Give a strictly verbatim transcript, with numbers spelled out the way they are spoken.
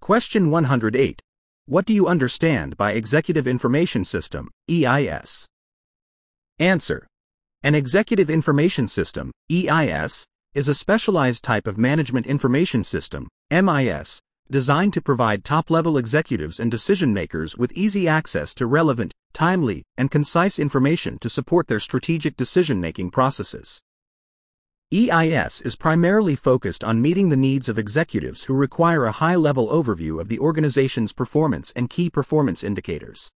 Question one hundred eight. What do you understand by Executive Information System, E I S? Answer. An Executive Information System, E I S, is a specialized type of Management Information System, M I S, designed to provide top-level executives and decision-makers with easy access to relevant, timely, and concise information to support their strategic decision-making processes. E I S is primarily focused on meeting the needs of executives who require a high-level overview of the organization's performance and key performance indicators.